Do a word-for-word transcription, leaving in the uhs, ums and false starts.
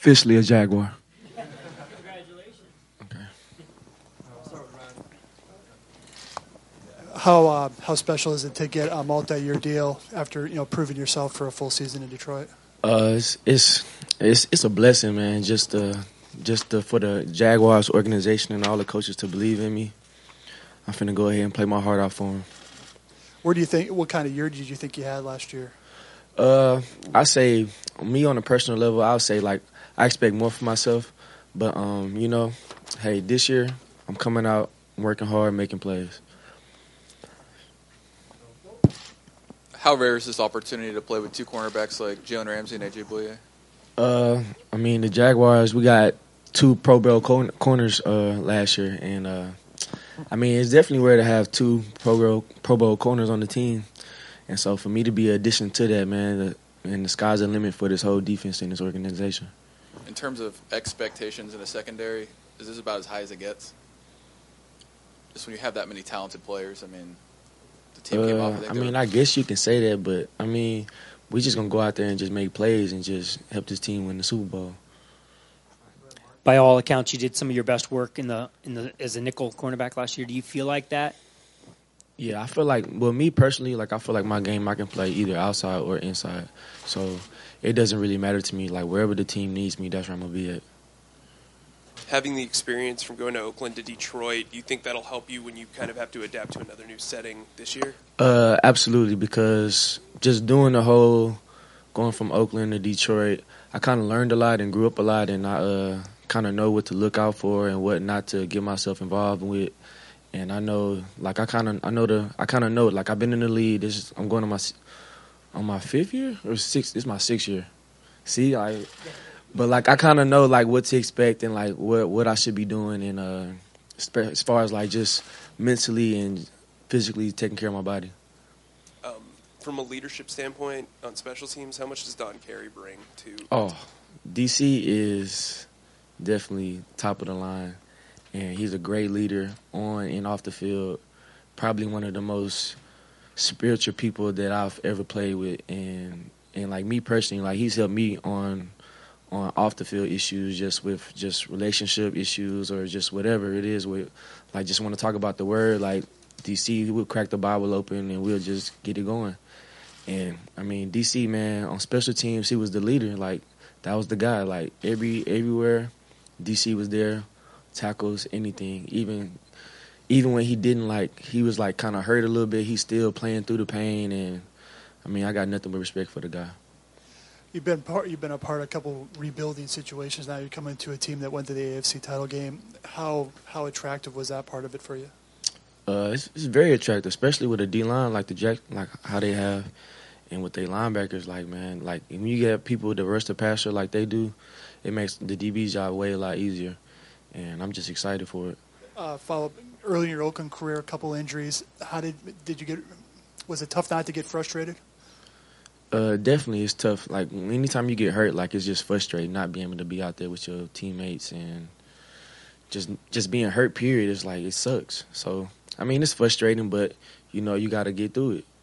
officially a Jaguar. How uh, how special is it to get a multi-year deal after you know proving yourself for a full season in Detroit? Uh, it's it's it's, it's a blessing, man. Just uh, just uh, for the Jaguars organization and all the coaches to believe in me. I'm finna go ahead and play my heart out for them. Where do you think? What kind of year did you think you had last year? Uh, I say me on a personal level, I'll say like I expect more for myself, but um, you know, hey, this year I'm coming out, working hard, making plays. How rare is this opportunity to play with two cornerbacks like Jalen Ramsey and A J Bouye? Uh, I mean, the Jaguars, we got two Pro Bowl cor- corners uh, last year, and uh, I mean, it's definitely rare to have two Pro Bowl, Pro Bowl corners on the team. And so for me to be an addition to that, man, the, and the sky's the limit for this whole defense in this organization. In terms of expectations in the secondary, is this about as high as it gets? Just when you have that many talented players, I mean, the team came Uh, off. I mean, I guess you can say that, but I mean, we just gonna go out there and just make plays and just help this team win the Super Bowl. By all accounts, you did some of your best work in the in the as a nickel cornerback last year. Do you feel like that? Yeah, I feel like, well, me personally, like I feel like my game I can play either outside or inside. So it doesn't really matter to me. Like wherever the team needs me, that's where I'm gonna be at. Having the experience from going to Oakland to Detroit, do you think that'll help you when you kind of have to adapt to another new setting this year? Uh, absolutely, because just doing the whole going from Oakland to Detroit, I kind of learned a lot and grew up a lot, and I uh, kind of know what to look out for and what not to get myself involved with. And I know, like I kind of, I know the, I kind of know, like I've been in the league. This is, I'm going on my, on my fifth year or sixth. This is my sixth year. See, I, but like I kind of know like what to expect and like what what I should be doing, and uh, as far as like just mentally and physically taking care of my body. Um, from a leadership standpoint on special teams, how much does Don Carey bring to? Oh, D C is definitely top of the line. And he's a great leader on and off the field. Probably one of the most spiritual people that I've ever played with. And and like me personally, like he's helped me on on off the field issues, just with just relationship issues or just whatever it is. With like just want to talk about the word. Like D C, we'll crack the Bible open and we'll just get it going. And I mean D C, man, on special teams, he was the leader. Like that was the guy. Like every everywhere, D C was there. Tackles, anything, even even when he didn't like, he was like kind of hurt a little bit, he's still playing through the pain, and I mean, I got nothing but respect for the guy. You've been part. You've been a part of a couple rebuilding situations. Now you're coming to a team that went to the A F C title game. How how attractive was that part of it for you? Uh, it's, it's very attractive, especially with a D line like the Jack, like how they have, and with their linebackers. Like man, like when you get people that rush the passer like they do, it makes the D B's job way a lot easier. And I'm just excited for it. Uh, follow up early in your Oakland career, a couple injuries. How did did you get? Was it tough not to get frustrated? Uh, definitely, it's tough. Like anytime you get hurt, like it's just frustrating not being able to be out there with your teammates and just just being hurt. Period. It's like it sucks. So I mean, it's frustrating, but you know you got to get through it.